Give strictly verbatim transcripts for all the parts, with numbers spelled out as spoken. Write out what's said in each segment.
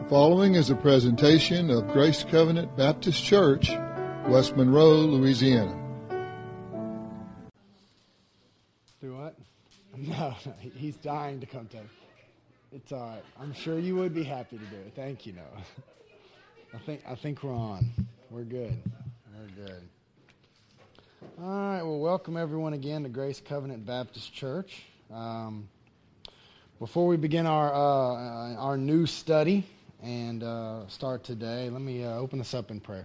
following is a presentation of Grace Covenant Baptist Church, West Monroe, Louisiana. Do what? No, no, he's dying to come to. It's all right. I'm sure you would be happy to do it. Thank you, Noah. I think I think we're on. We're good. We're good. All right. Well, welcome everyone again to Grace Covenant Baptist Church. Um, before we begin our uh, our new study and uh, start today, let me uh, open us up in prayer.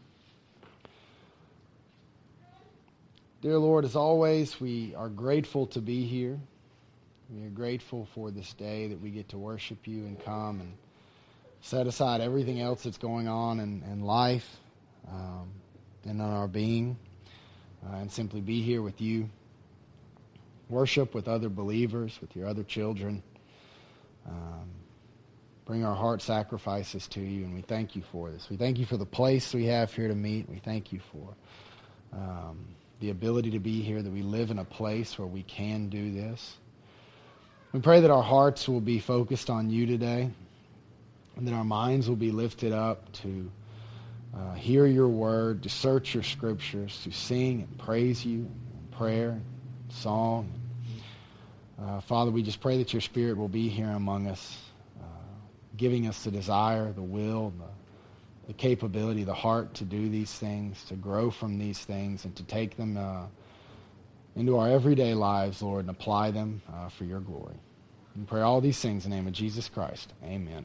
Dear Lord, as always, we are grateful to be here. We are grateful for this day that we get to worship you and come and set aside everything else that's going on in, in life um, and in our being uh, and simply be here with you. Worship with other believers, with your other children. Um, bring our heart sacrifices to you, and we thank you for this. We thank you for the place we have here to meet. We thank you for um, the ability to be here, that we live in a place where we can do this. We pray that our hearts will be focused on you today, and that our minds will be lifted up to uh, hear your word, to search your scriptures, to sing and praise you in prayer, and song. Uh, Father, we just pray that your Spirit will be here among us, uh, giving us the desire, the will, the, the capability, the heart to do these things, to grow from these things, and to take them uh, into our everyday lives, Lord, and apply them uh, for your glory. We pray all these things in the name of Jesus Christ. Amen.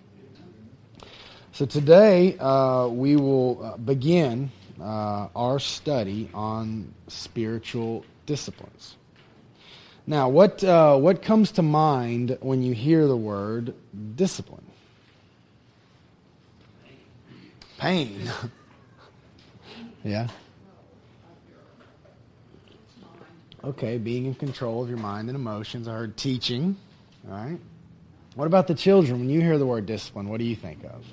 So today uh, we will uh, begin uh, our study on spiritual disciplines. Now, what uh, what comes to mind when you hear the word discipline? Pain. Yeah. Okay, being in control of your mind and emotions. I heard teaching. All right. What about the children? When you hear the word discipline, what do you think of?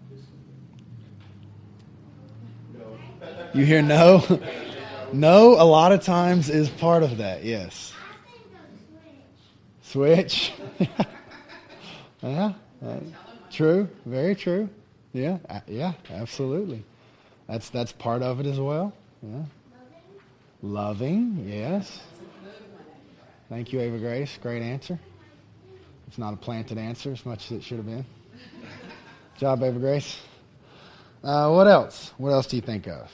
You hear no? No, a lot of times is part of that, yes. Switch. Yeah, uh, true, very true. Yeah, uh, yeah, absolutely. That's that's part of it as well. Yeah. Loving, yes. Thank you, Ava Grace. Great answer. It's not a planted answer as much as it should have been. Good job, Ava Grace. Uh, what else? What else do you think of?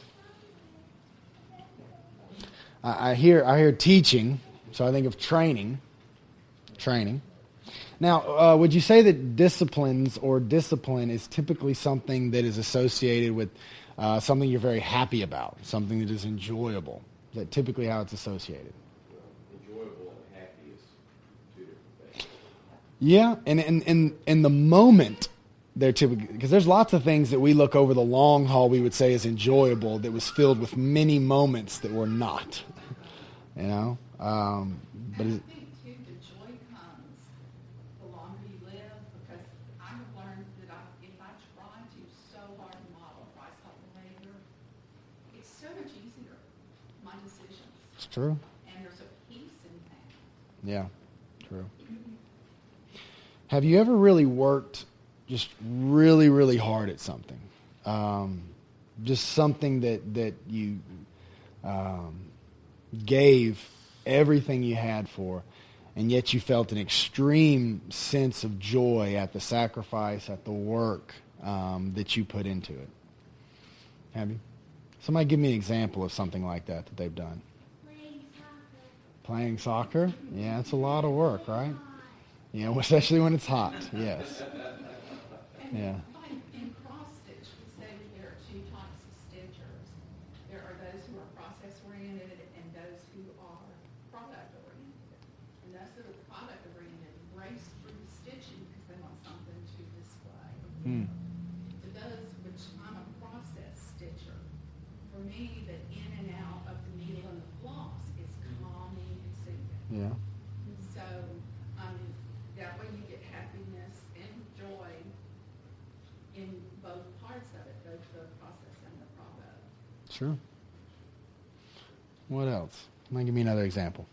I, I hear I hear teaching, so I think of training. Training. Now, uh, would you say that disciplines or discipline is typically something that is associated with uh, something you're very happy about, something that is enjoyable? Is that typically how it's associated? Enjoyable and happy is two different things. Yeah, and in and, and the moment they're typically, because there's lots of things that we look over the long haul we would say is enjoyable that was filled with many moments that were not. You know, um, but. It, True. And there's a peace in that. Yeah, true. Have you ever really worked just really, really hard at something? Um, just something that, that you um, gave everything you had for, and yet you felt an extreme sense of joy at the sacrifice, at the work um, that you put into it? Have you? Somebody give me an example of something like that that they've done. Playing soccer? Yeah, it's a lot of work, right? You know, especially when it's hot. Yes. Yeah. In cross stitch, we say there are two types of stitchers. There are those who are process oriented and those who are product oriented. And those who are product oriented race through stitching because they want something to display. Hmm. To those, which I'm a process stitcher, for me, the in and out of the needle and the floss is calming and soothing. Yeah. So, um, that way you get happiness and joy in both parts of it, both the process and the product. Sure. What else? Might give me another example.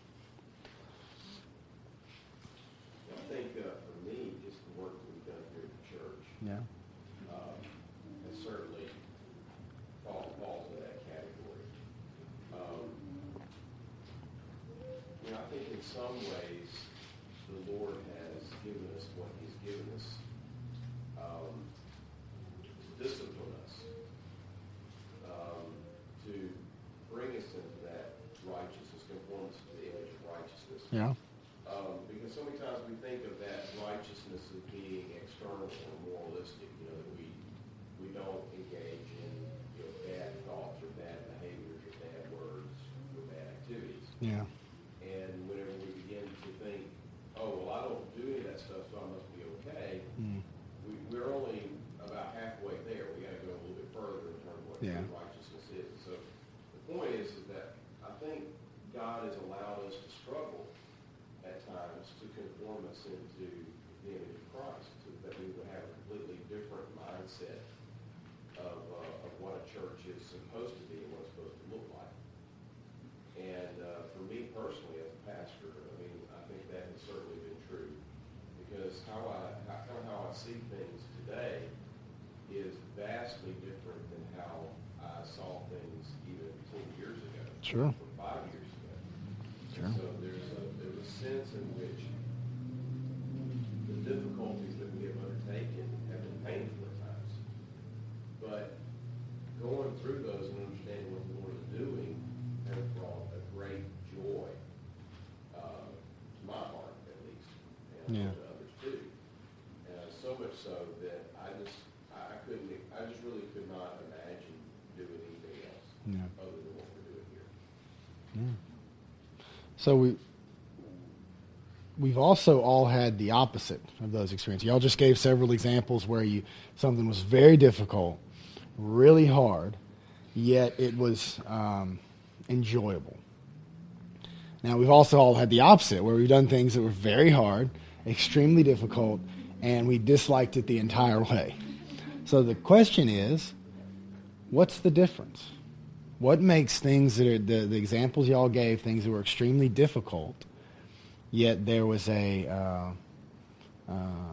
I think uh, for me, just the work we've done here at the church. Yeah. some ways, the Lord has given us what he's given us um, to discipline us, um, to bring us into that righteousness, conform us to the image of righteousness. Yeah. Um, because so many times we think of that righteousness as being external or moralistic, you know, that we we don't engage in, you know, bad thoughts or bad behaviors or bad words or bad activities. Yeah. And whenever we begin to think, oh, well, I don't do any of that stuff, so I must be okay, Mm. we, we're only about halfway there. We got to go a little bit further in terms of what Yeah. true righteousness is. So the point is, is that I think God has allowed us to struggle at times to conform us into the image of Christ, so that we would have a completely different mindset of, uh, of what a church is supposed to be and what it's supposed to look like. And uh, for me personally, as a pastor, I mean, I think that has certainly been true, because how I how, kind of how I see things today is vastly different than how I saw things even ten years ago, Sure. or five years ago. Sure. And so there's a there's a sense in which the difficulties that we have undertaken have been painful at times. But going through those and understanding what the Lord is doing has brought a great joy uh, to my heart, at least, and Yeah. to others too. Uh, so much so that I just I I couldn't I just really could not imagine doing anything else Yeah. other than what we're doing here. Yeah. So we we've also all had the opposite of those experiences. Y'all just gave several examples where you something was very difficult, really hard, yet it was um, enjoyable. Now we've also all had the opposite, where we've done things that were very hard, extremely difficult, and we disliked it the entire way. So the question is, what's the difference? What makes things that are the, the examples y'all gave, things that were extremely difficult, yet there was a uh, uh,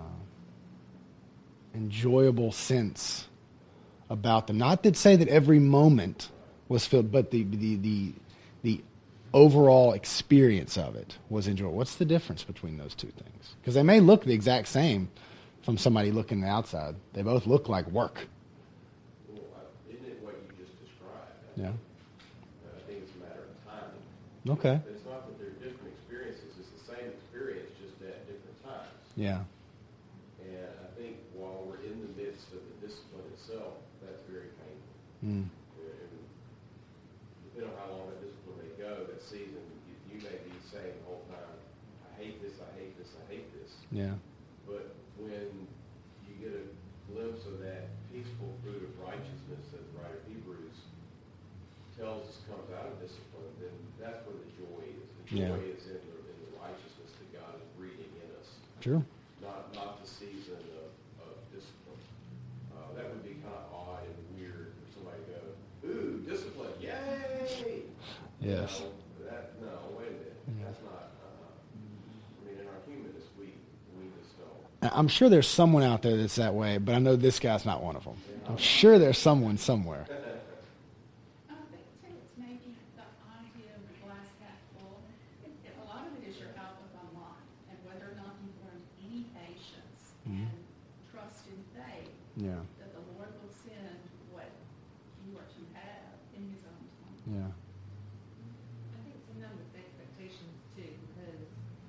enjoyable sense about them? Not that say that every moment was filled, but the the the the overall experience of it was enjoyable. What's the difference between those two things? Because they may look the exact same from somebody looking on the outside. They both look like work. Well, I- isn't it what you just described? I Yeah. think, uh, I think it's a matter of timing. Okay. It's not that they're different experiences, it's the same experience, just at different times. Yeah. And I think while we're in the midst of the discipline itself, that's very painful. Mm. And depending on how long that discipline may go, that season, you, you may be saying the whole time, I hate this, I hate this, I hate this. Yeah. But when you get a glimpse of that peaceful fruit of righteousness that the writer of Hebrews tells us comes out of discipline, then that's where the joy is. The joy Yeah. is in the, in the righteousness that God is breathing in us, True. not not the season of, of discipline. Uh, that would be kind of odd and weird for somebody to go, ooh, discipline, yay! Yes. No, that, no, wait a minute. Yeah. That's not, uh, I mean, in our humanness, we, we just don't. I'm sure there's someone out there that's that way, but I know this guy's not one of them. I'm sure there's someone somewhere. I think too, it's maybe the idea of the glass half full. A lot of it is your outlook on life and whether or not you've learned any patience Mhm. and trust and faith Yeah. that the Lord will send what you are to have in His own time. Yeah. I think sometimes it's expectations too, because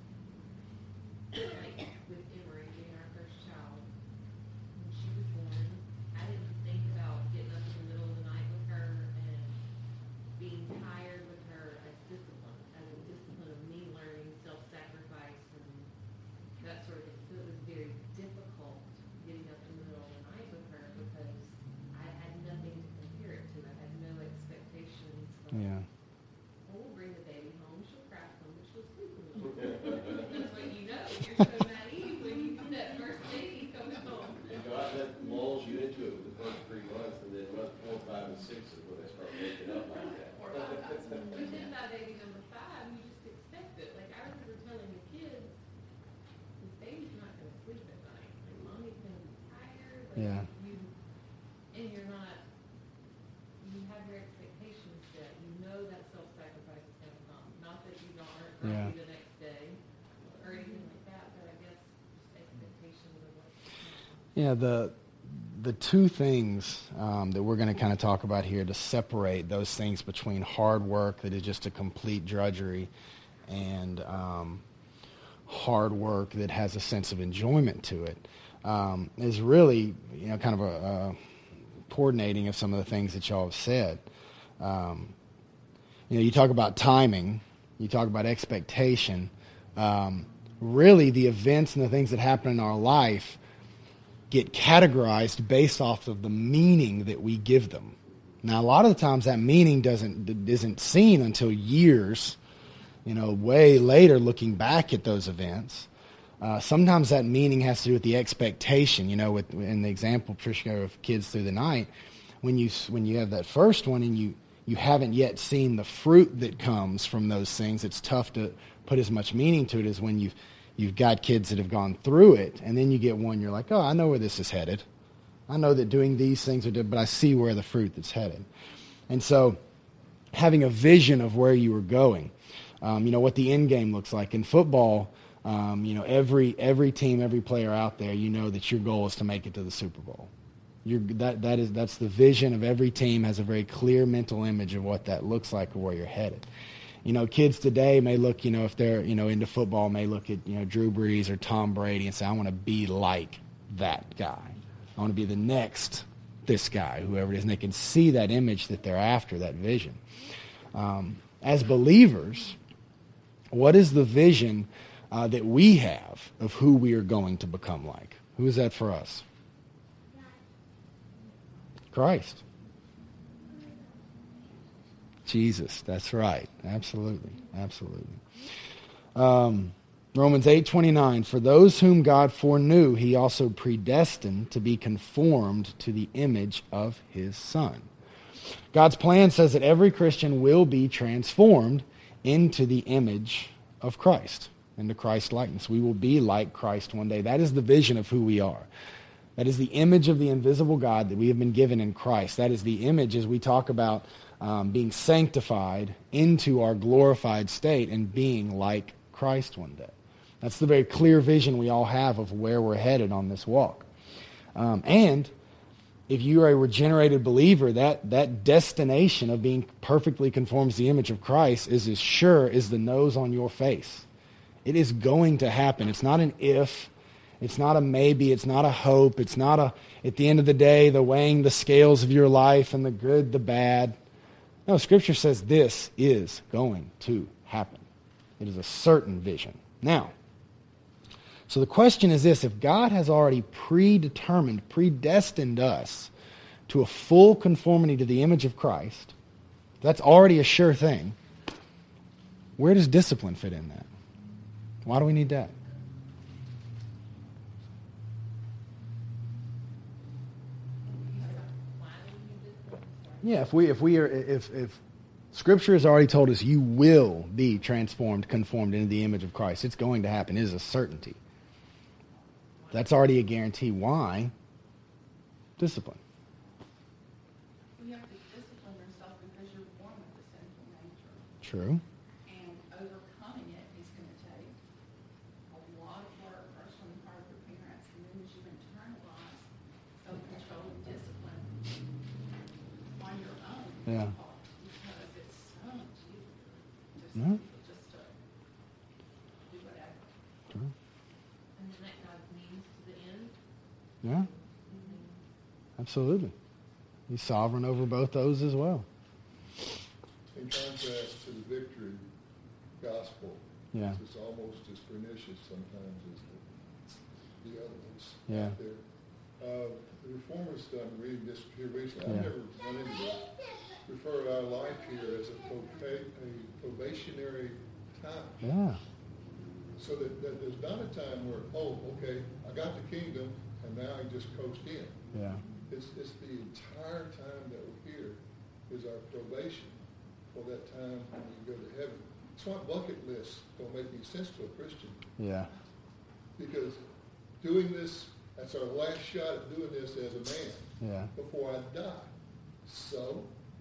like with Emery being our first child, when she was born, I didn't think about getting up in the middle of the night with her and being tired with her as discipline, as a discipline of me learning self-sacrifice and that sort of thing. So it was very difficult getting up in the middle of the night with her because I had nothing to compare it to. I had no expectations from Yeah. well, we'll bring the baby home. She'll cry some, but she'll sleep a little. That's what you know. You're so naive when you get that first baby coming home. And God then lulls you into it with the first three months, and then month four, five, and six is when they start waking up like that. Or five times. But then by baby number five, you just expect it. Like I remember telling the kids, this baby's not going to sleep at night. Like mommy's going to be tired. Like Yeah. you, and you're not. You have your expectations set. You know that self-sacrifice is going to come. Not that you aren't Yeah. grumpy the next day. Yeah, the the two things um, that we're going to kind of talk about here to separate those things between hard work that is just a complete drudgery and um, hard work that has a sense of enjoyment to it um, is really, you know, kind of a, a coordinating of some of the things that y'all have said. Um, you know, you talk about timing, you talk about expectation. Um, really, the events and the things that happen in our life get categorized based off of the meaning that we give them. Now, a lot of the times that meaning doesn't isn't seen until years, you know, way later looking back at those events. Uh, sometimes that meaning has to do with the expectation, you know, with in the example, Patricia, of Kids Through the Night, when you when you have that first one and you, you haven't yet seen the fruit that comes from those things, it's tough to put as much meaning to it as when you've You've got kids that have gone through it, and then you get one, you're like, oh, I know where this is headed. I know that doing these things are good, but I see where the fruit that's headed. And so having a vision of where you were going, um, you know, what the end game looks like. In football, um, you know, every every team, every player out there, you know that your goal is to make it to the Super Bowl. You're, that that is that's the vision of every team, has a very clear mental image of what that looks like or where you're headed. You know, kids today may look, you know, if they're, you know, into football, may look at, you know, Drew Brees or Tom Brady and say, I want to be like that guy. I want to be the next this guy, whoever it is. And they can see that image that they're after, that vision. Um, as believers, what is the vision uh, that we have of who we are going to become like? Who is that for us? Christ. Jesus, that's right. Absolutely, absolutely. Um, Romans eight twenty-nine, for those whom God foreknew, he also predestined to be conformed to the image of his Son. God's plan says that every Christian will be transformed into the image of Christ, into Christ's likeness. We will be like Christ one day. That is the vision of who we are. That is the image of the invisible God that we have been given in Christ. That is the image as we talk about Um, being sanctified into our glorified state and being like Christ one day. That's the very clear vision we all have of where we're headed on this walk. Um, and if you are a regenerated believer, that, that destination of being perfectly conformed to the image of Christ is as sure as the nose on your face. It is going to happen. It's not an if. It's not a maybe. It's not a hope. It's not a, at the end of the day, the weighing the scales of your life and the good, the bad. No, Scripture says this is going to happen. It is a certain vision. Now, so the question is this: if God has already predetermined, predestined us to a full conformity to the image of Christ, that's already a sure thing, where does discipline fit in that? Why do we need that? Yeah, if we if we are if if Scripture has already told us you will be transformed, conformed into the image of Christ, it's going to happen. It is a certainty. That's already a guarantee. Why? Discipline. You have to discipline yourself because you're born with the sinful nature. True. And overcoming it is going to take a lot of work, first on the part of your parents, and then as you internalize self-control and discipline on your own. Yeah. Because it's so much easier just, Yeah. just to do whatever. True. And then that God means to the end. Yeah. Absolutely. He's sovereign over both those as well. In contrast to the victory gospel, Yeah. it's almost as pernicious sometimes as the, the other ones Yeah. out there. Uh, the Reformers, I'm reading this here recently, Yeah. I've never run into this, refer to our life here as a, proba- a probationary time. Yeah. So that, that there's not a time where, oh, okay, I got the kingdom, and now I just coast in. Yeah. It's, it's the entire time that we're here is our probation for that time when we go to heaven. That's why bucket lists don't make any sense to a Christian. Yeah. Because doing this, that's our last shot at doing this as a man Yeah. before I die. So,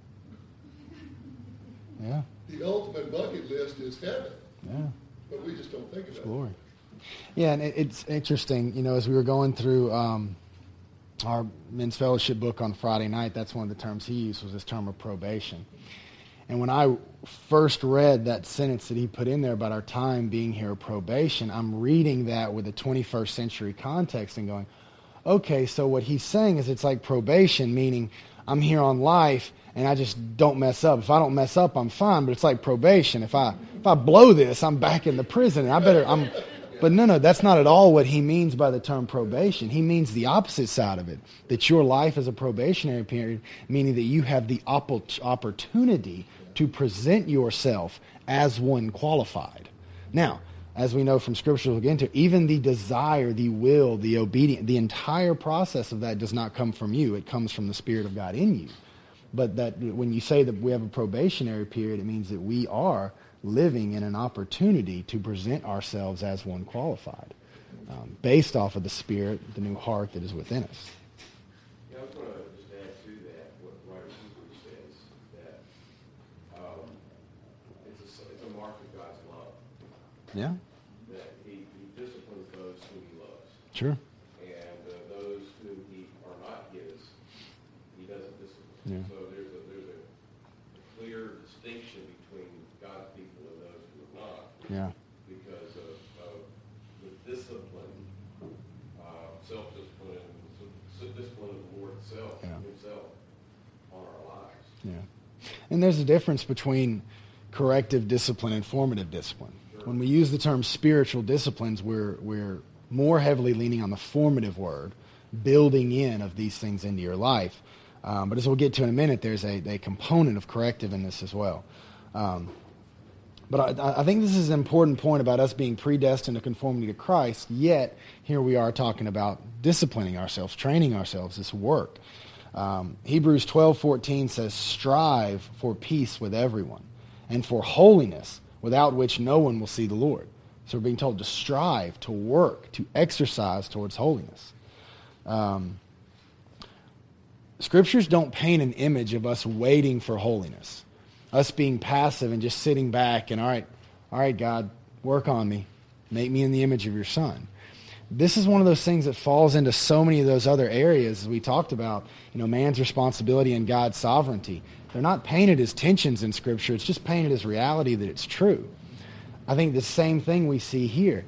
Yeah. the ultimate bucket list is heaven, Yeah. but we just don't think about it. Glory. Yeah, and it, it's interesting, you know, as we were going through um, our men's fellowship book on Friday night, that's one of the terms he used, was this term of probation. And when I first read that sentence that he put in there about our time being here of probation, I'm reading that with a twenty-first century context and going, okay, so what he's saying is it's like probation, meaning I'm here on life and I just don't mess up. If I don't mess up, I'm fine, but it's like probation. If I if I blow this, I'm back in the prison. And I better I'm But no, no, that's not at all what he means by the term probation. He means the opposite side of it, that your life is a probationary period, meaning that you have the opp- opportunity to present yourself as one qualified. Now, as we know from Scripture, we'll get into, even the desire, the will, the obedience, the entire process of that does not come from you. It comes from the Spirit of God in you. But that when you say that we have a probationary period, it means that we are living in an opportunity to present ourselves as one qualified, um, based off of the Spirit, the new heart that is within us. Yeah, I was going to just add to that what writer Hebrews says, that um, it's, a, it's a mark of God's love. Yeah. That he, he disciplines those whom he loves. Sure. And uh, those whom he are not his, he doesn't discipline. Yeah. So there's a, there's a clear distinction between God's people and those who are not. Yeah. Because of, of the discipline, uh, self-discipline, and discipline of the Lord itself, Yeah. himself on our lives. Yeah. And there's a difference between corrective discipline and formative discipline. When we use the term spiritual disciplines, we're we're more heavily leaning on the formative word, building in of these things into your life. Um, but as we'll get to in a minute, there's a, a component of corrective in this as well. Um, but I, I think this is an important point about us being predestined to conformity to Christ, yet here we are talking about disciplining ourselves, training ourselves, this work. Um, Hebrews twelve fourteen says, strive for peace with everyone and for holiness, without which no one will see the Lord. So we're being told to strive, to work, to exercise towards holiness. Um, scriptures don't paint an image of us waiting for holiness, us being passive and just sitting back and, all right, all right, God, work on me. Make me in the image of your Son. This is one of those things that falls into so many of those other areas as we talked about, you know, man's responsibility and God's sovereignty. They're not painted as tensions in Scripture. It's just painted as reality that it's true. I think the same thing we see here.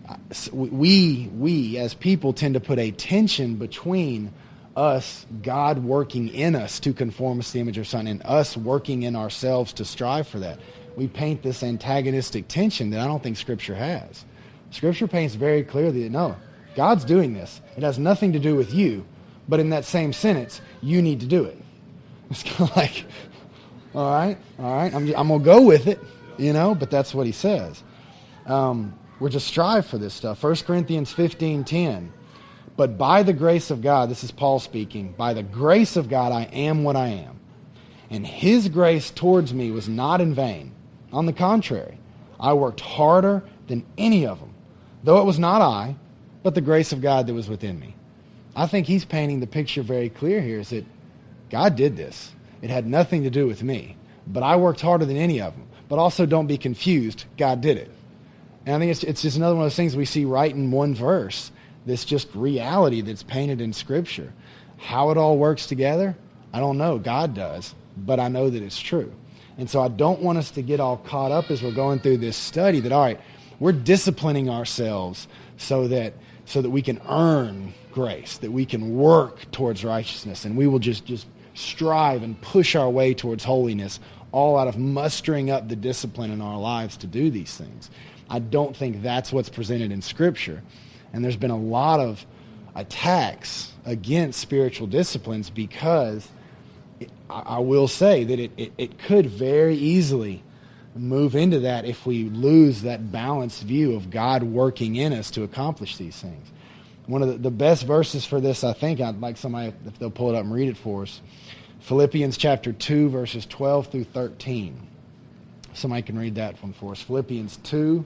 We, we as people tend to put a tension between us, God working in us to conform us to the image of Son, and us working in ourselves to strive for that. We paint this antagonistic tension that I don't think Scripture has. Scripture paints very clearly that, no, God's doing this. It has nothing to do with you, but in that same sentence, you need to do it. It's kind of like, all right, all right, I'm, I'm going to go with it, you know, but that's what he says. Um, we're to strive for this stuff. First Corinthians fifteen ten. But by the grace of God, this is Paul speaking, by the grace of God I am what I am. And his grace towards me was not in vain. On the contrary, I worked harder than any of them, though it was not I, but the grace of God that was within me. I think he's painting the picture very clear here, is that God did this. It had nothing to do with me, but I worked harder than any of them. But also don't be confused, God did it. And I think it's, it's just another one of those things we see right in one verse, this just reality that's painted in Scripture. How it all works together, I don't know. God does, but I know that it's true. And so I don't want us to get all caught up as we're going through this study that, all right, we're disciplining ourselves so that so that we can earn grace, that we can work towards righteousness, and we will just, just strive and push our way towards holiness, all out of mustering up the discipline in our lives to do these things. I don't think that's what's presented in Scripture. And there's been a lot of attacks against spiritual disciplines because it, I, I will say that it, it, it could very easily move into that if we lose that balanced view of God working in us to accomplish these things. One of the, the best verses for this, I think, I'd like somebody, if they'll pull it up and read it for us, Philippians chapter two, verses twelve through thirteen. Somebody can read that one for us. Philippians two,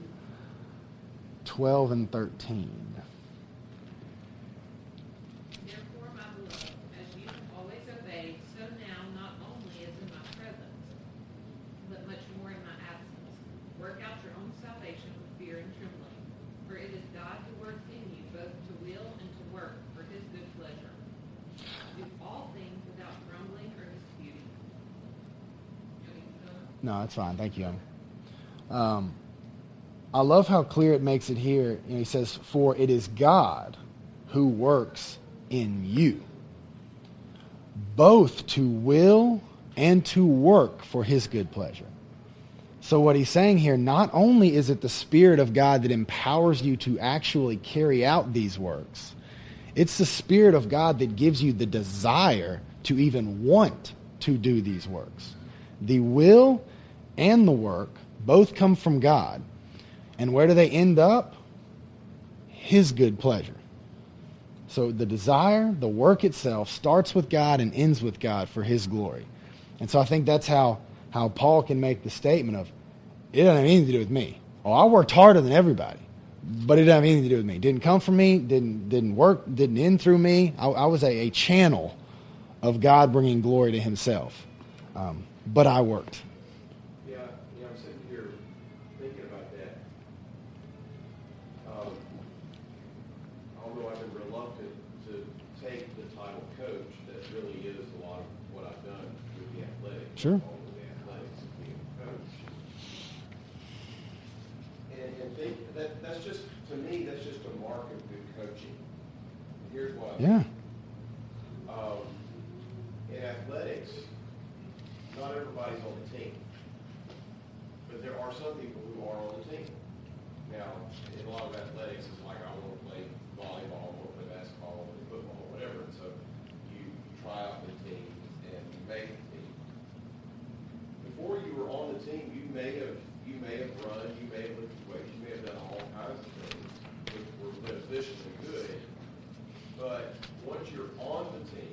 twelve and thirteen. Therefore, my beloved, as you have always obeyed, so now not only as in my presence, but much more in my absence, work out your own salvation with fear and trembling. For it is God who works in you both to will and to work for his good pleasure. No, that's fine. Thank you, honey. Um, I love how clear it makes it here. You know, he says, "For it is God who works in you, both to will and to work for his good pleasure." So what he's saying here, not only is it the Spirit of God that empowers you to actually carry out these works, it's the Spirit of God that gives you the desire to even want to do these works. The will and the work both come from God. And where do they end up? His good pleasure. So the desire, the work itself, starts with God and ends with God for his glory. And so I think that's how, how Paul can make the statement of, it doesn't have anything to do with me. Oh, I worked harder than everybody, but it doesn't have anything to do with me. It didn't come from me, didn't didn't work, didn't end through me. I, I was a, a channel of God bringing glory to himself. Um, but I worked. Yeah, you know, I'm sitting here thinking about that. Um, although I've been reluctant to take the title coach, that really is a lot of what I've done with the athletics. Sure. All of the athletics of being a coach. And, and think that that's just, to me, that's just a mark of good coaching. Here's why. Yeah. Um, in athletics, not everybody's on the team. But there are some people who are on the team. Now, in a lot of athletics, it's like, I want to play volleyball, I want to play basketball, I want to play football, whatever. And so you, you try out the team and you make the team. Before you were on the team, you may have you may have run, you may have lifted weights, you may have done all kinds of things which were beneficial and good. But once you're on the team,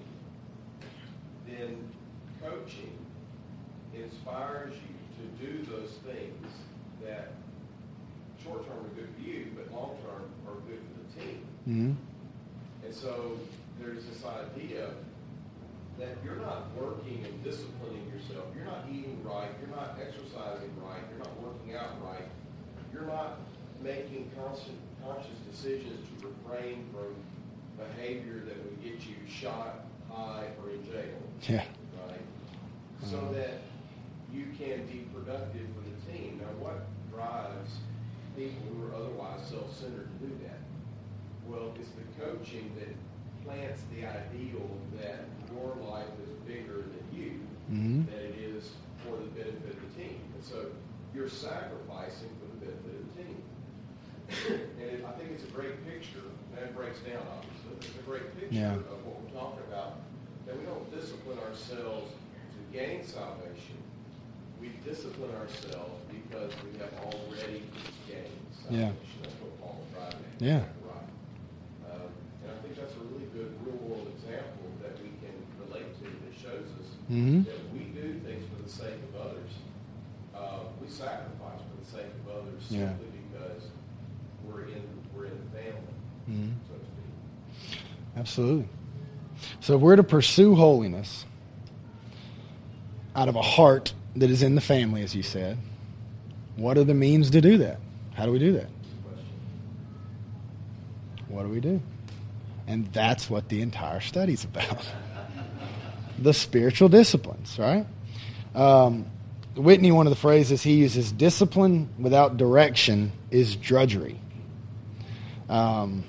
then coaching inspires you to do those things that short-term are good for you, but long-term are good for the team. Mm-hmm. And so there's this idea that you're not working and disciplining yourself. You're not eating right. You're not exercising right. You're not working out right. You're not making conscious, conscious decisions to refrain from behavior that would get you shot, high, or in jail. Yeah. Right? So that you can be productive for the team. Now, what drives people who are otherwise self-centered to do that? Well, it's the coaching that plants the ideal that your life is bigger than you, Mm-hmm. than it is for the benefit of the team. And so you're sacrificing for the benefit of the team. And it, I think it's a great picture, and it breaks down, obviously. It's a great picture Yeah. of what we're talking about, that we don't discipline ourselves to gain salvation. We discipline ourselves because we have already gained Yeah. salvation. That's what Paul was driving at. Yeah. Right. Um, and I think that's a really good real-world example that we can relate to that shows us Mm-hmm. that we do things for the sake of others. Uh, we sacrifice for the sake of others Yeah. simply because we're in we're in the family, Mm-hmm. so to speak. Absolutely. So if we're to pursue holiness out of a heart that is in the family, as you said, what are the means to do that? How do we do that? Question. What do we do? And that's what the entire study's about. The spiritual disciplines, right? Um, Whitney, one of the phrases he uses, discipline without direction is drudgery. Um,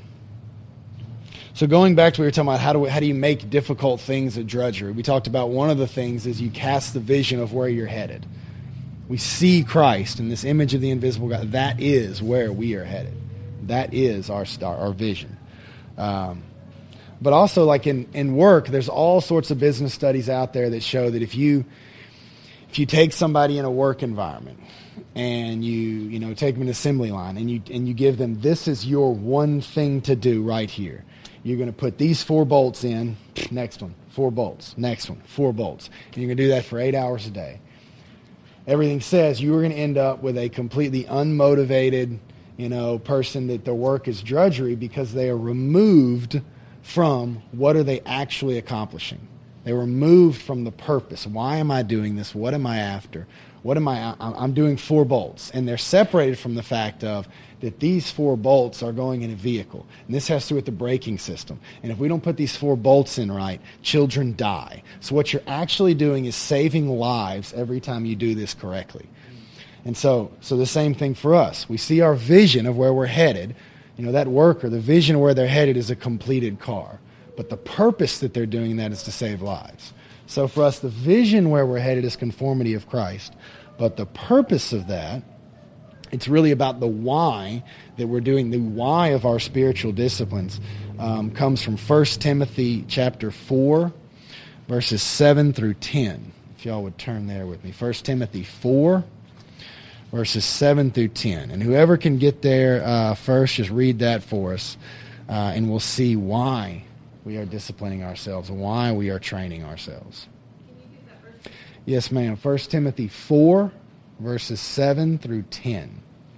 so going back to what we were talking about, how do we, how do you make difficult things a drudgery? We talked about one of the things is you cast the vision of where you're headed. We see Christ in this image of the invisible God. That is where we are headed. That is our star, our vision. Um, but also, like in, in work, there's all sorts of business studies out there that show that if you if you take somebody in a work environment and you you know take them an assembly line and you and you give them, this is your one thing to do right here. You're going to put these four bolts in. Next one, four bolts. Next one, four bolts. And you're going to do that for eight hours a day. Everything says you are going to end up with a completely unmotivated, you know, person that their work is drudgery because they are removed from what are they actually accomplishing. They were removed from the purpose. Why am I doing this? What am I after? What am I? I'm doing four bolts, and they're separated from the fact of that these four bolts are going in a vehicle, and this has to do with the braking system. And if we don't put these four bolts in right, children die. So what you're actually doing is saving lives every time you do this correctly. And so, so the same thing for us. We see our vision of where we're headed. You know, that worker, the vision of where they're headed is a completed car. But the purpose that they're doing that is to save lives. So for us, the vision where we're headed is conformity of Christ. But the purpose of that, it's really about the why that we're doing. The why of our spiritual disciplines um, comes from First Timothy chapter four, verses seven through ten. If y'all would turn there with me. First Timothy four, verses seven through ten. And whoever can get there uh, first, just read that for us, uh, and we'll see why we are disciplining ourselves, why we are training ourselves. Can you give that verse? Yes, ma'am. First Timothy four, verses seven through ten.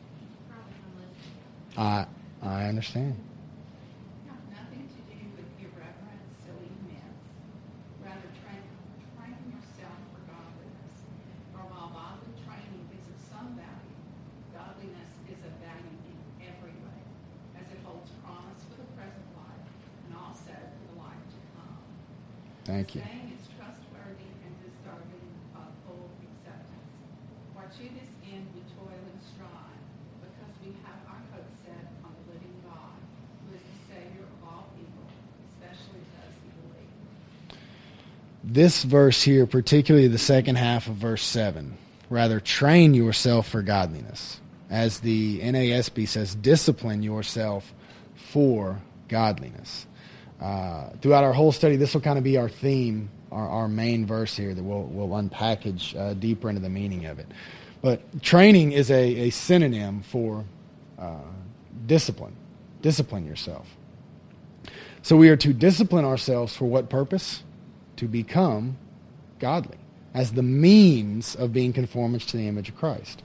I I understand. Have nothing to do with irreverent, silly myths. Rather, train, train yourself for godliness. For while bodily training is of some value, godliness is of value in every way, as it holds promise for the present life and also for the life to come. Thank you. The saying is trustworthy and deserving of full acceptance. For to this end we toil and strive, because we have our hope set on the living God, who is the Savior of all people, especially those who believe. This verse here, particularly the second half of verse seven, rather train yourself for godliness. As the N A S B says, discipline yourself for godliness. Uh, throughout our whole study, this will kind of be our theme, our, our main verse here that we'll, we'll unpackage uh, deeper into the meaning of it. But training is a, a synonym for uh, discipline. Discipline yourself. So we are to discipline ourselves for what purpose? To become godly, as the means of being conformed to the image of Christ.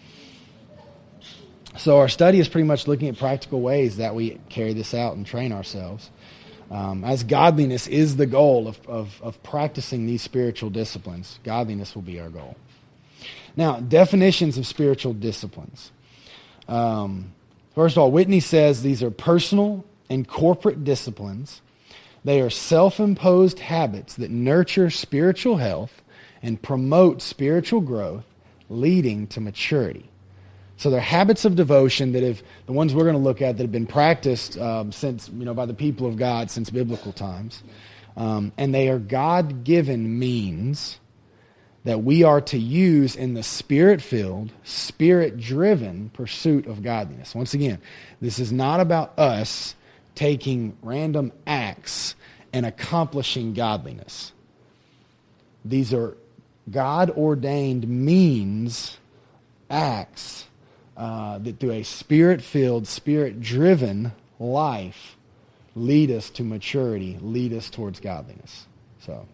So our study is pretty much looking at practical ways that we carry this out and train ourselves. Um, as godliness is the goal of, of, of practicing these spiritual disciplines, godliness will be our goal. Now, definitions of spiritual disciplines. Um, first of all, Whitney says these are personal and corporate disciplines. They are self-imposed habits that nurture spiritual health and promote spiritual growth, leading to maturity. So they're habits of devotion that have, the ones we're going to look at, that have been practiced um, since, you know, by the people of God since biblical times. Um, and they are God-given means that we are to use in the Spirit-filled, Spirit-driven pursuit of godliness. Once again, this is not about us taking random acts and accomplishing godliness. These are God-ordained means, acts, uh, that through a Spirit-filled, Spirit-driven life lead us to maturity, lead us towards godliness. So,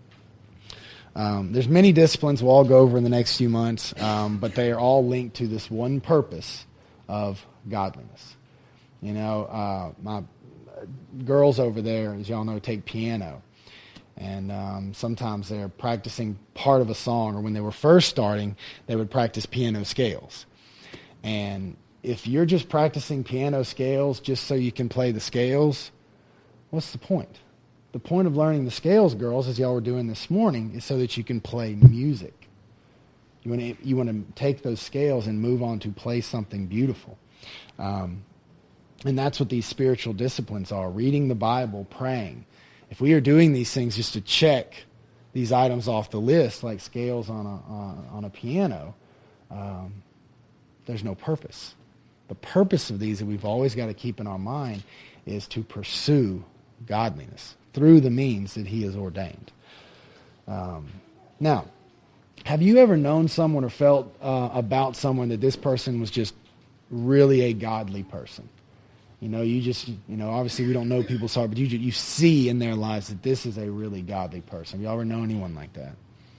um, there's many disciplines we'll all go over in the next few months, um, but they are all linked to this one purpose of godliness. You know, uh, my girls over there, as y'all know, take piano. And um, sometimes they're practicing part of a song, or when they were first starting, they would practice piano scales. And if you're just practicing piano scales just so you can play the scales, what's the point? The point of learning the scales, girls, as y'all were doing this morning, is so that you can play music. You want to you want to take those scales and move on to play something beautiful. Um, and that's what these spiritual disciplines are: reading the Bible, praying. If we are doing these things just to check these items off the list, like scales on a on, on a piano, um, there's no purpose. The purpose of these that we've always got to keep in our mind is to pursue godliness through the means that He has ordained. Um, now, have you ever known someone or felt uh, about someone that this person was just really a godly person? You know, you just, you know, obviously we don't know people's heart, but you you see in their lives that this is a really godly person. Have you ever known anyone like that?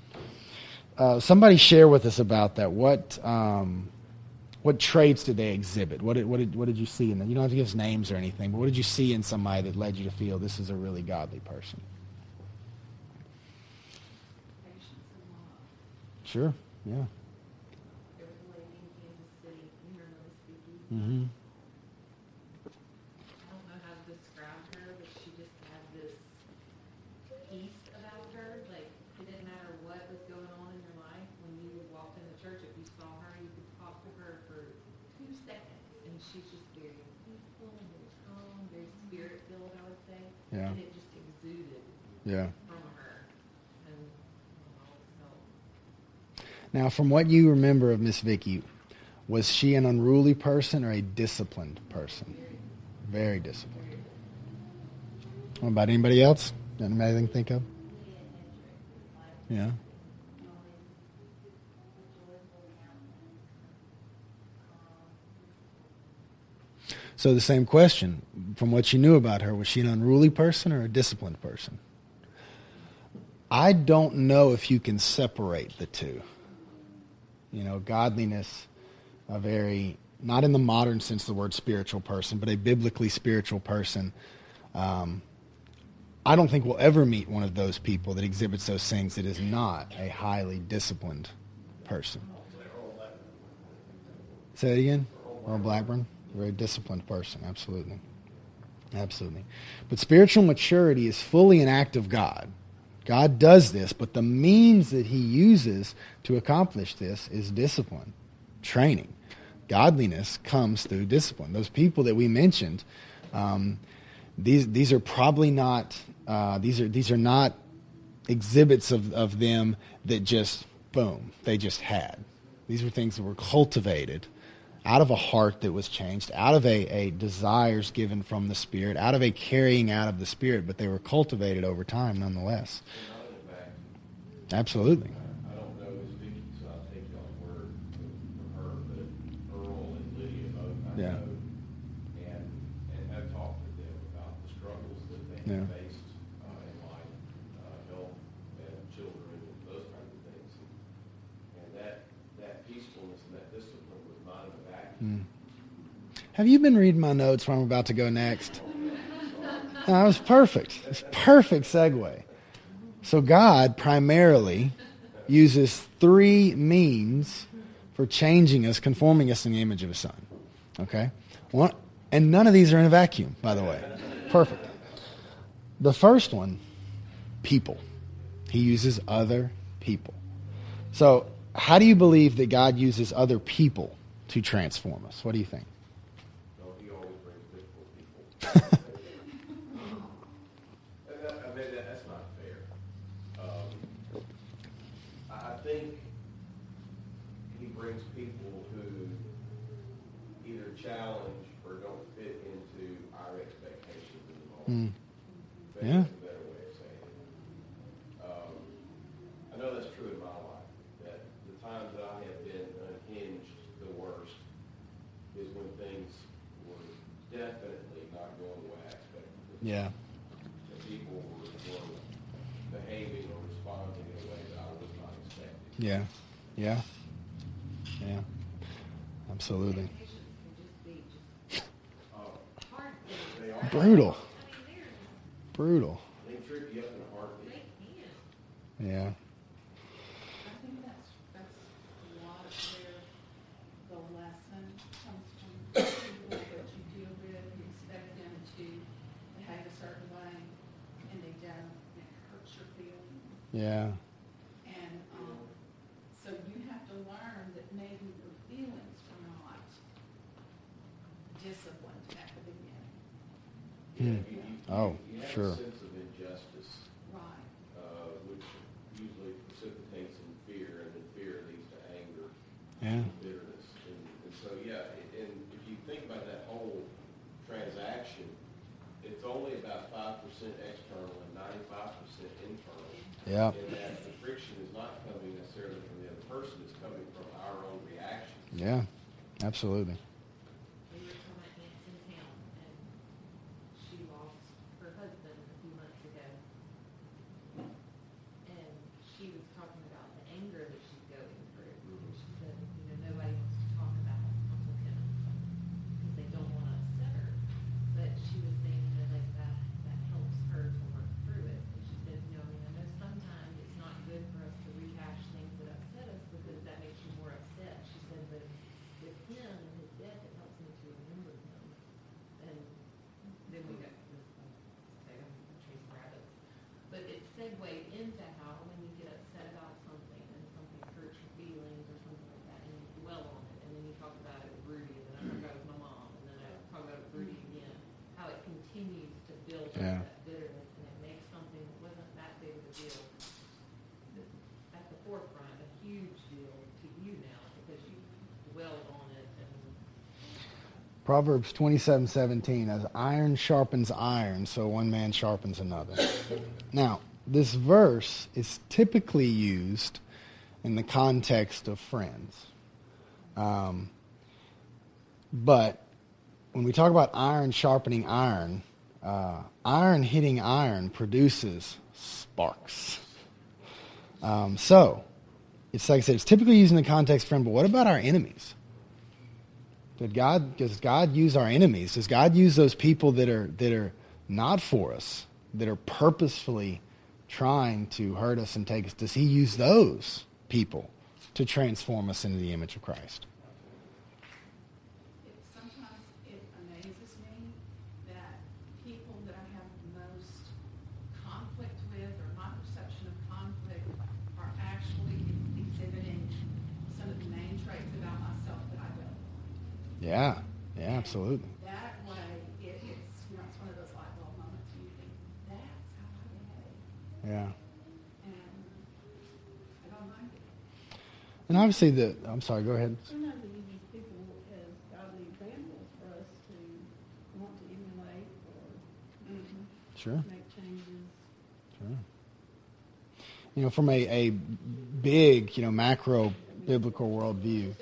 Uh, somebody share with us about that. What um, what traits did they exhibit? What did, what did what did you see in them? You don't have to give us names or anything, but what did you see in somebody that led you to feel this is a really godly person? Patience and love. Sure, yeah. Mm-hmm. I don't know how to describe her, but she just had this peace about her. Like, it didn't matter what was going on in your life. When you walked in the church, if you saw her, you could talk to her for two seconds. And she's just very peaceful and very calm, very spirit-filled, I would say. Yeah. And it just exuded Yeah. from her. And I always felt Now, from what you remember of Miss Vicky, was she an unruly person or a disciplined person? Very disciplined. What about anybody else? Anybody can think of? Yeah. So the same question, from what you knew about her, was she an unruly person or a disciplined person? I don't know if you can separate the two. You know, godliness, a very, not in the modern sense of the word spiritual person, but a biblically spiritual person. Um, I don't think we'll ever meet one of those people that exhibits those things that is not a highly disciplined person. Say it again? Earl Blackburn? A very disciplined person, absolutely. Absolutely. But spiritual maturity is fully an act of God. God does this, but the means that he uses to accomplish this is discipline, training. Godliness comes through discipline. Those people that we mentioned, um, these these are probably not uh, these are these are not exhibits of, of them that just boom they just had. These were things that were cultivated out of a heart that was changed, out of a, a desires given from the Spirit, out of a carrying out of the Spirit, but they were cultivated over time nonetheless. Absolutely. I don't know Miss Vicky, so I'll take y'all's word from her, but Earl and Lydia both I Yeah. know, and, and have talked with them about the struggles that they Yeah. have faced uh, in life, uh, health and children and those kinds of things. And that, that peacefulness and that discipline was not in a vacuum. Mm. Have you been reading my notes where I'm about to go next? That was perfect. It's perfect segue. So God primarily uses three means for changing us, conforming us in the image of His Son. Okay? One, and none of these are in a vacuum, by the way. Perfect. The first one, people. He uses other people. So how do you believe that God uses other people to transform us? What do you think? So he always brings difficult people. And that, I mean, that, that's not fair. Um, I I think he brings people who either challenge or don't fit into our expectations in the moment. Mm. Maybe Yeah. that's a better way of saying it. Um, I know that's true in my life, that the times that I have been unhinged the worst is when things were definitely not going the way I expected them. Yeah. And people were, were behaving or responding in a way that I was not expecting. Yeah. Yeah. Yeah. Absolutely. expectations can just be just Uh, hard things. They are. Brutal. I mean, they're, Brutal. They trip you up in a heartbeat. they can. Yeah. I think that's, that's a lot of where the lesson comes from. People that you deal with, you expect them to behave a certain way, and they don't, and it hurts your feelings. Yeah. And, um, so you have to learn that maybe your feelings were not disciplined at the beginning. Hmm. You, you, Oh, you have sure. a sense of injustice, Right. uh, which usually precipitates in fear, and then fear leads to anger. Yeah. Bitterness. And, and so, yeah, and if you think about that whole transaction, it's only about five percent external and ninety-five percent internal. Yeah. And that the friction is not coming necessarily from the other person, it's coming from our own reaction. Yeah. Absolutely. We were talking about aunts in town, and she lost her husband a few months ago. And she was talking about the anger that she's going through. And she said, you know, nobody wants to talk about Uncle Kenneth because they don't want to upset her. But she was saying that like that that helps her to work through it. And she said, you know, I mean, I know sometimes it's not good for us to rehash things that upset us because that makes you more upset. She said, but with him and his death, segue into how when you get upset about something and something hurts your feelings or something like that, and you dwell on it, and then you talk about it with Rudy, and then I talk about it with my mom, and then I talk about it with Rudy again, how it continues to build up Yeah. that bitterness, and it makes something that wasn't that big of a deal at the forefront a huge deal to you now because you dwelled on it. And Proverbs twenty-seven seventeen, as iron sharpens iron, so one man sharpens another. Now, this verse is typically used in the context of friends. Um, but when we talk about iron sharpening iron, uh, iron hitting iron produces sparks. Um, so, it's like I said, it's typically used in the context of friend, but what about our enemies? Did God, does God use our enemies? Does God use those people that are that are not for us, that are purposefully trying to hurt us and take us? Does he use those people to transform us into the image of Christ? It, sometimes it amazes me that people that I have the most conflict with, or my perception of conflict, are actually exhibiting some of the main traits about myself that I don't. Yeah, yeah, absolutely. That way, it, it's, you know, it's one of those light bulb moments where you think, that's how I behave. Yeah. And I don't mind it. And obviously the, I'm sorry, go ahead. Sometimes we use people as godly examples for us to want to emulate or Sure. make changes. Sure. You know, from a, a big, you know, macro biblical worldview,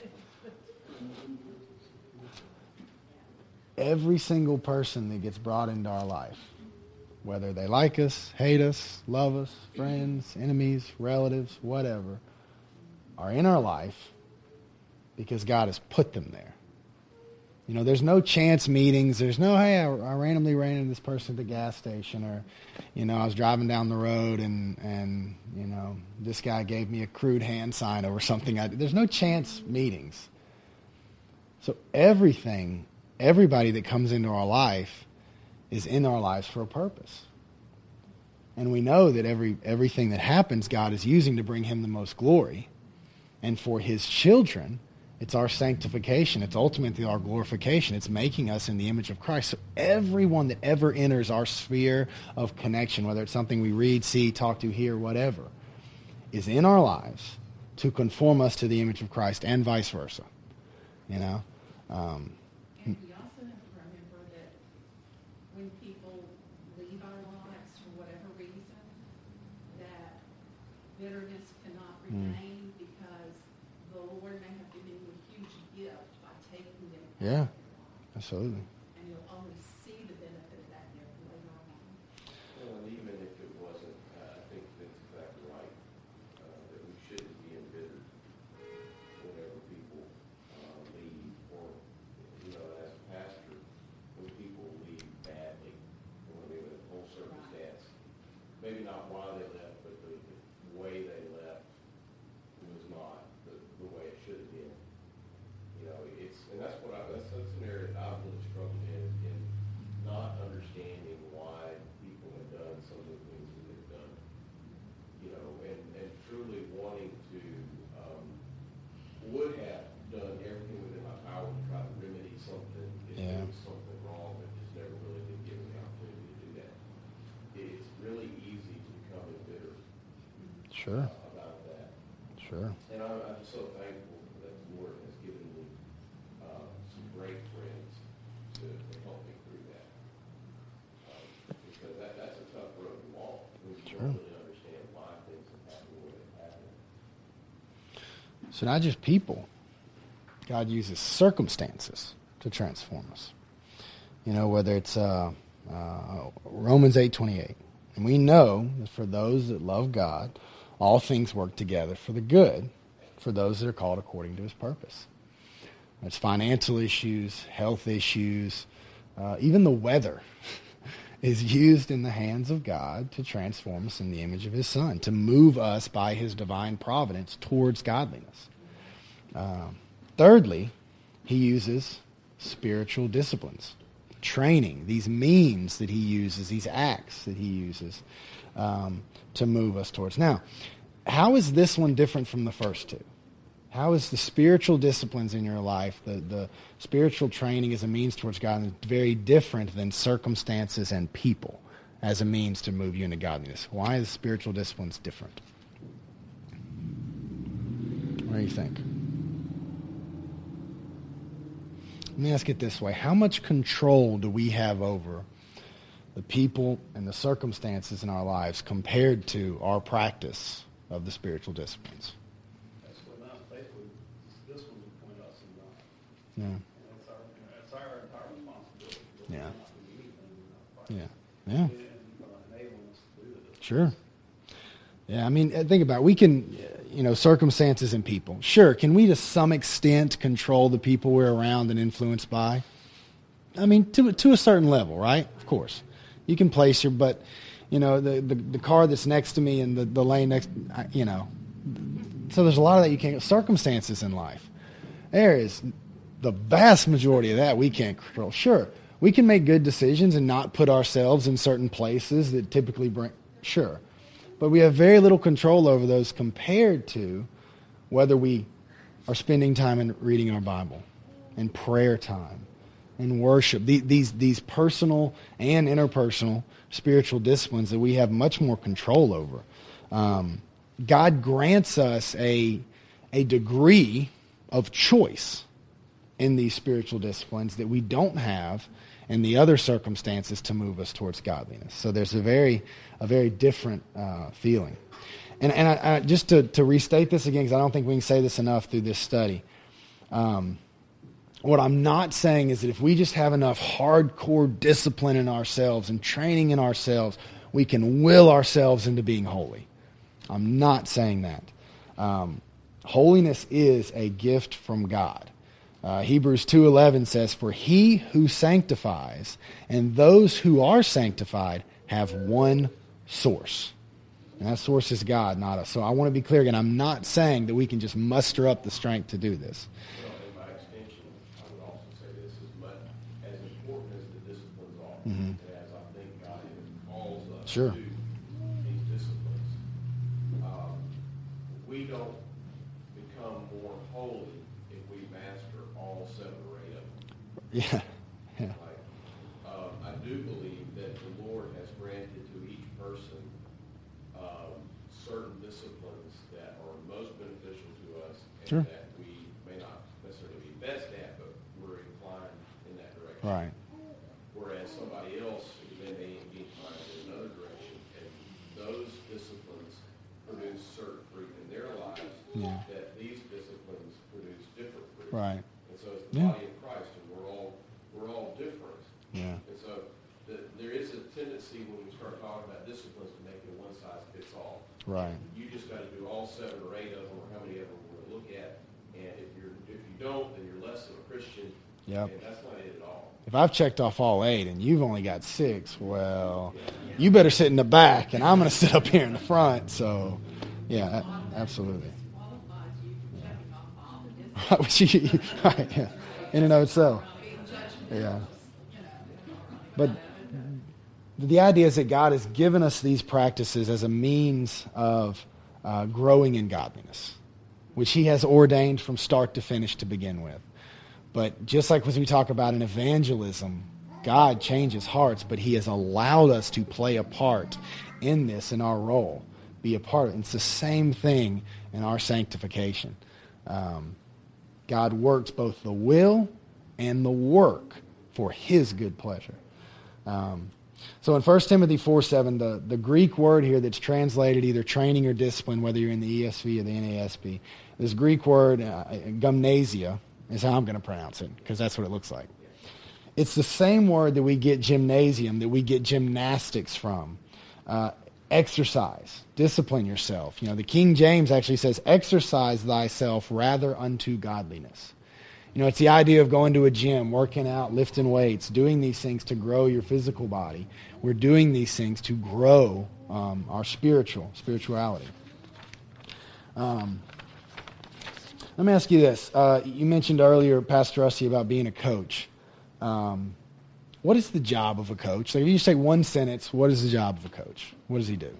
every single person that gets brought into our life, whether they like us, hate us, love us, friends, enemies, relatives, whatever, are in our life because God has put them there. You know, there's no chance meetings. There's no, hey, I, I randomly ran into this person at the gas station, or, you know, I was driving down the road and, and you know, this guy gave me a crude hand sign over something. I, there's no chance meetings. So everything, everybody that comes into our life is in our lives for a purpose. And we know that every everything that happens, God is using to bring him the most glory. And for his children, it's our sanctification. It's ultimately our glorification. It's making us in the image of Christ. So everyone that ever enters our sphere of connection, whether it's something we read, see, talk to, hear, whatever, is in our lives to conform us to the image of Christ, and vice versa. You know? Um, And we also have to remember that when people leave our lives for whatever reason, that bitterness cannot remain because the Lord may have given you a huge gift by taking them out Yeah. of your life. absolutely. And you'll only see the benefit of that gift later on. Well, and even if it wasn't, uh, I think that's exactly right, uh, that we shouldn't be embittered whenever people uh, leave, or, you know, as a pastor, when people leave badly, or maybe the whole circumstance, maybe not why they left, but the, the way they left was not the, the way it should have been. You know, it's, and that's what I, that's, that's an area that I've really struggled in, in not understanding why people have done some of the things that they've done. You know, and, and truly wanting to, um, would have done everything within my power to try to remedy something if Yeah. there was something wrong, but just never really been given the opportunity to do that. It's really easy to become embittered Sure. uh, about that. Sure. And I'm, I'm just so thankful that the Lord has given me uh, some great friends to, to help me through that. Um, because that, that's a tough road to walk when you Sure. don't really understand why things have happened the way they've happened. So not just people. God uses circumstances to transform us. You know, whether it's uh, uh, Romans eight twenty-eight. And we know that for those that love God, all things work together for the good, for those that are called according to his purpose. It's financial issues, health issues, uh, even the weather is used in the hands of God to transform us in the image of his Son, to move us by his divine providence towards godliness. Um, thirdly, he uses spiritual disciplines, training, these means that he uses, these acts that he uses um, to move us towards. Now, how is this one different from the first two? How is the spiritual disciplines in your life, the, the spiritual training as a means towards God, very different than circumstances and people as a means to move you into godliness? Why is spiritual disciplines different? What do you think? Let me ask it this way. How much control do we have over the people and the circumstances in our lives compared to our practice of the spiritual disciplines? That's what now, basically, this one would point us in God. Yeah. And that's our, that's our, our responsibility. We're Yeah. not doing anything without Christ. Yeah. Yeah. And He's going to enable us to do this. Sure. Yeah, I mean, think about it. We can, you know, circumstances and people. Sure, can we to some extent control the people we're around and influenced by? I mean, to to a certain level, right? Of course. You can place your, but, you know, the, the, the car that's next to me and the, the lane next, you know. So there's a lot of that you can't, circumstances in life. There is the vast majority of that we can't control. Sure, we can make good decisions and not put ourselves in certain places that typically bring, sure. But we have very little control over those compared to whether we are spending time in reading our Bible and prayer time and worship. These, these personal and interpersonal spiritual disciplines that we have much more control over. Um, God grants us a, a degree of choice in these spiritual disciplines that we don't have in the other circumstances to move us towards godliness. So there's a very, a very different uh, feeling. And and I, I, just to, to restate this again, because I don't think we can say this enough through this study. Um, what I'm not saying is that if we just have enough hardcore discipline in ourselves and training in ourselves, we can will ourselves into being holy. I'm not saying that. Um, holiness is a gift from God. Uh, Hebrews two eleven says, "For he who sanctifies and those who are sanctified have one source." And that source is God, not us. So I want to be clear again. I'm not saying that we can just muster up the strength to do this. Well, in my extension, I would also say this, as much as important as the disciplines are, Mhm. and as I think God even calls us Sure. to these disciplines, um, we don't become more holy if we master all seven or eight of them. Yeah. Yeah. Like, um, I do believe that the Lord has granted to each person um, certain disciplines that are most beneficial to us and Sure. that we may not necessarily be best at, but we're inclined in that direction. Right. Whereas somebody else, they may be inclined in another direction, and those disciplines produce certain fruit in their lives Yeah. that these disciplines produce different fruit. Right. And so it's the Yeah. body of Christ, and we're all we're all different. Yeah. And so the, there is a tendency when we start talking about disciplines to make it one size fits all. Right. You just got to do all seven or eight of them, or how many of them we're going to look at. And if you're if you don't, then you're less of a Christian. Yep. And that's not it at all. If I've checked off all eight and you've only got six, well, you better sit in the back and I'm going to sit up here in the front. So, yeah, a- absolutely. Qualifies you for checking off all the disciplines. Which you- right, yeah. In and of itself. Being judgmental, Yeah. you know. But the idea is that God has given us these practices as a means of uh, growing in godliness, which he has ordained from start to finish to begin with. But just like as we talk about in evangelism, God changes hearts, but he has allowed us to play a part in this, in our role, be a part of it. It's the same thing in our sanctification. Um, God works both the will and the work for his good pleasure. Um, so in First Timothy four seven, the, the Greek word here that's translated either training or discipline, whether you're in the E S V or the N A S B, this Greek word, uh, gymnasia, is how I'm going to pronounce it, because that's what it looks like. It's the same word that we get gymnasium, that we get gymnastics from. Uh, exercise, discipline yourself. You know, the King James actually says, exercise thyself rather unto godliness. You know, it's the idea of going to a gym, working out, lifting weights, doing these things to grow your physical body. We're doing these things to grow um, our spiritual, spirituality. Um, let me ask you this. Uh, you mentioned earlier, Pastor Rusty, about being a coach. Um, what is the job of a coach? Like if you just take one sentence, what is the job of a coach? What does he do?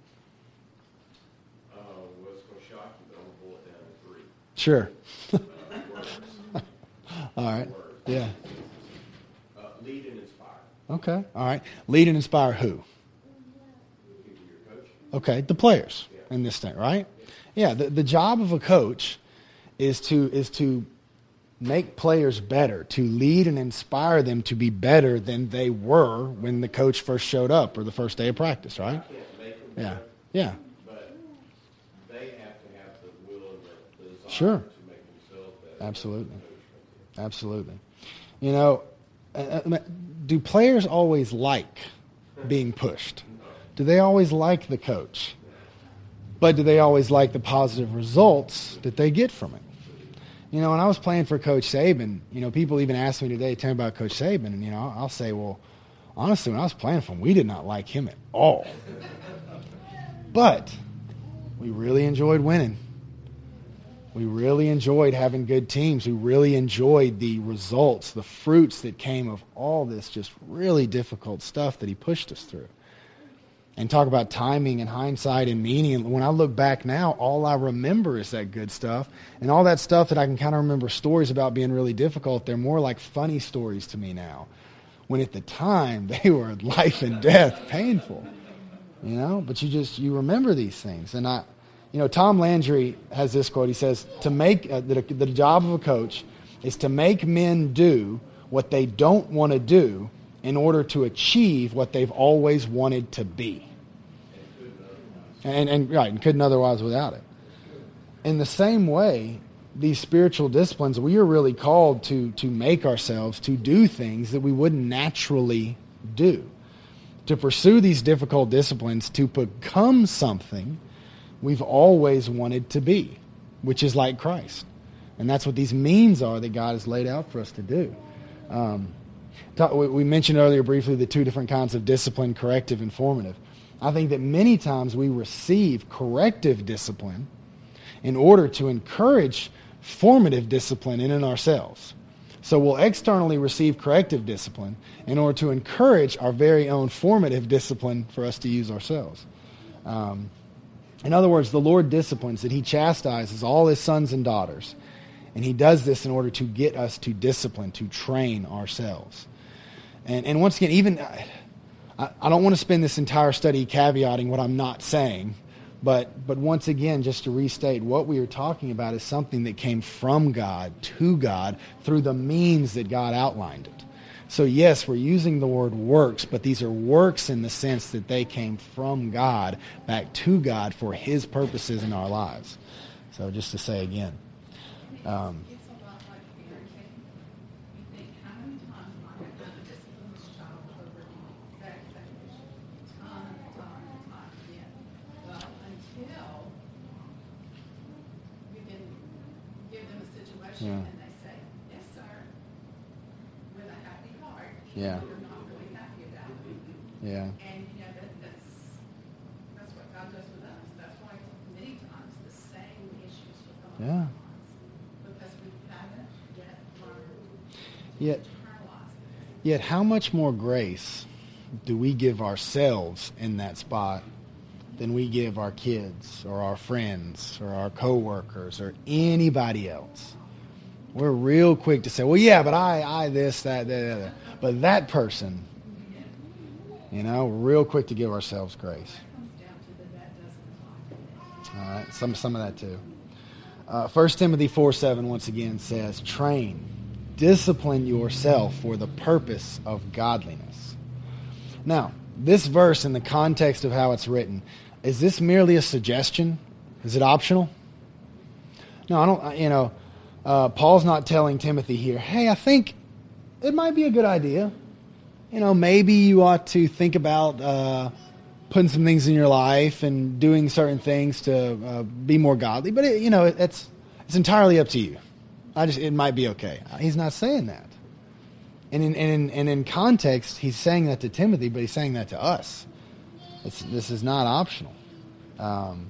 Uh, well, it's going to shock you, but I'm going to boil it down to three. Sure. Uh, words. All right. Words. Yeah. Uh, lead and inspire. Okay. All right. Lead and inspire who? The people you're coaching. Okay. The players Yeah. in this thing, right? Yeah. The, the job of a coach is to is to make players better, to lead and inspire them to be better than they were when the coach first showed up or the first day of practice, I right? can't make them Yeah. better, Yeah. but they have to have the will and the, the desire Sure. to make themselves better. Absolutely. Coach comes in. Absolutely. You know, uh, uh, do players always like being pushed? Do they always like the coach? But do they always like the positive results that they get from it? You know, when I was playing for Coach Saban, you know, people even ask me today, tell me about Coach Saban, and, you know, I'll say, well, honestly, when I was playing for him, we did not like him at all. But we really enjoyed winning. We really enjoyed having good teams. We really enjoyed the results, the fruits that came of all this just really difficult stuff that he pushed us through. And talk about timing and hindsight and meaning. And when I look back now, all I remember is that good stuff. And all that stuff that I can kind of remember stories about being really difficult, they're more like funny stories to me now. When at the time, they were life and death, painful. You know, but you just, you remember these things. And I, you know, Tom Landry has this quote. He says, to make, uh, the, the job of a coach is to make men do what they don't want to do in order to achieve what they've always wanted to be. And, and right, and couldn't otherwise without it. In the same way, these spiritual disciplines, we are really called to, to make ourselves, to do things that we wouldn't naturally do. To pursue these difficult disciplines, to become something we've always wanted to be, which is like Christ. And that's what these means are that God has laid out for us to do. Um, we mentioned earlier briefly the two different kinds of discipline, corrective and formative. I think that many times we receive corrective discipline in order to encourage formative discipline in and ourselves. So we'll externally receive corrective discipline in order to encourage our very own formative discipline for us to use ourselves. Um, in other words, the Lord disciplines that he chastises all his sons and daughters. And he does this in order to get us to discipline, to train ourselves. And, and once again, even... I, I don't want to spend this entire study caveating what I'm not saying, but but once again, just to restate, what we are talking about is something that came from God, to God, through the means that God outlined it. So yes, we're using the word works, but these are works in the sense that they came from God, back to God for his purposes in our lives. So just to say again. Um, It's a lot like parenting. You think, how many times am I going to discipline this child over the exact same issue? Time and time and time again. Well, until you can give them a situation Yeah. and they say, yes, sir, with a happy heart. Yeah. They're not really happy about it. yeah. And, you know, that, that's, that's what God does with us. That's why many times the same issues will come up. Yeah. Because we haven't yet learned Yet, to internalize it. yet how much more grace do we give ourselves in that spot than we give our kids or our friends or our coworkers or anybody else? We're real quick to say, well, yeah, but I, I this, that, that, that. But that person, you know, we're real quick to give ourselves grace. Comes down to the that doesn't apply. All right, some some of that too. Uh, First Timothy four seven once again says, train, discipline yourself for the purpose of godliness. Now, this verse in the context of how it's written, is this merely a suggestion? Is it optional? No, I don't, you know, uh, Paul's not telling Timothy here, hey, I think it might be a good idea. You know, maybe you ought to think about uh, putting some things in your life and doing certain things to uh, be more godly. But, it, you know, it, it's it's entirely up to you. I just It might be okay. He's not saying that. And in, and in, and in context, he's saying that to Timothy, but he's saying that to us. It's, this is not optional. Um,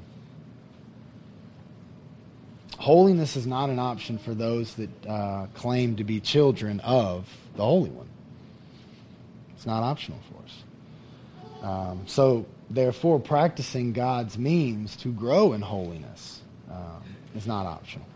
holiness is not an option for those that uh, claim to be children of the Holy One. It's not optional for us. Um, so, therefore, practicing God's means to grow in holiness um, is not optional.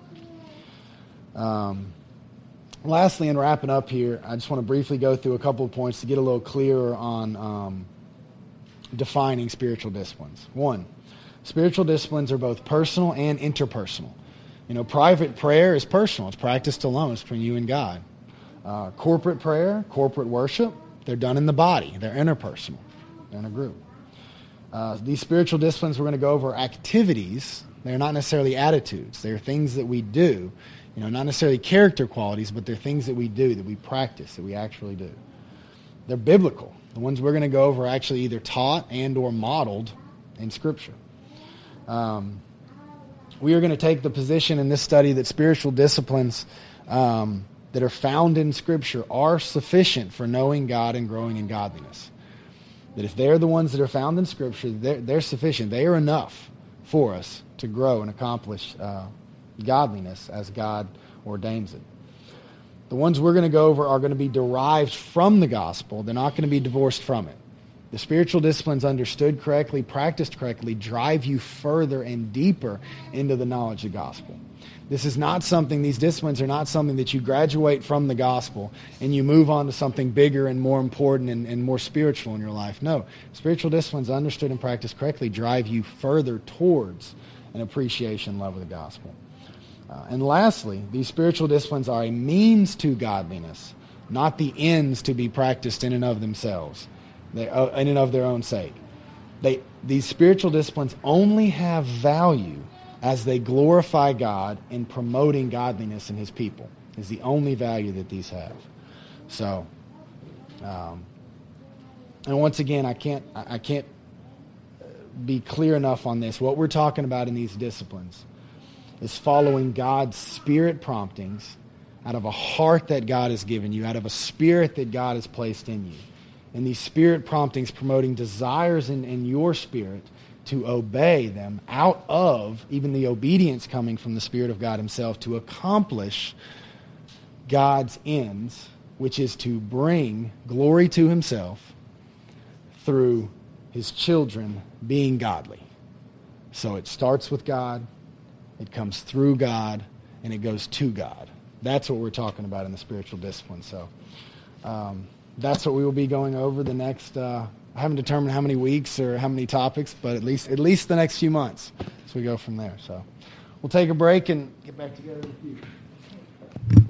Um, lastly, in wrapping up here, I just want to briefly go through a couple of points to get a little clearer on um, defining spiritual disciplines. One, spiritual disciplines are both personal and interpersonal. You know, private prayer is personal. It's practiced alone. It's between you and God. Uh, corporate prayer, corporate worship, they're done in the body. They're interpersonal. They're in a group. Uh, these spiritual disciplines we're going to go over are activities. They're not necessarily attitudes. They're things that we do. You know, not necessarily character qualities, but they're things that we do, that we practice, that we actually do. They're biblical. The ones we're going to go over are actually either taught and or modeled in Scripture. Um, we are going to take the position in this study that spiritual disciplines um, that are found in Scripture are sufficient for knowing God and growing in godliness. That if they're the ones that are found in Scripture, they're, they're sufficient. They are enough for us to grow and accomplish uh, godliness as God ordains it. The ones we're going to go over are going to be derived from the gospel. They're not going to be divorced from it. The spiritual disciplines understood correctly, practiced correctly, drive you further and deeper into the knowledge of the gospel. This is not something, these disciplines are not something that you graduate from the gospel and you move on to something bigger and more important and, and more spiritual in your life. No, spiritual disciplines understood and practiced correctly drive you further towards an appreciation love of the gospel. Uh, and lastly, these spiritual disciplines are a means to godliness, not the ends to be practiced in and of themselves, they, uh, in and of their own sake. They, these spiritual disciplines only have value as they glorify God in promoting godliness in His people. Is the only value that these have. So, um, and once again, I can't, I can't be clear enough on this. What we're talking about in these disciplines is following God's Spirit promptings out of a heart that God has given you, out of a spirit that God has placed in you. And these Spirit promptings promoting desires in, in your spirit to obey them out of even the obedience coming from the Spirit of God Himself to accomplish God's ends, which is to bring glory to Himself through His children being godly. So it starts with God, it comes through God, and it goes to God. That's what we're talking about in the spiritual discipline. So um, that's what we will be going over the next, uh, I haven't determined how many weeks or how many topics, but at least at least the next few months as we go from there. So we'll take a break and get back together with you.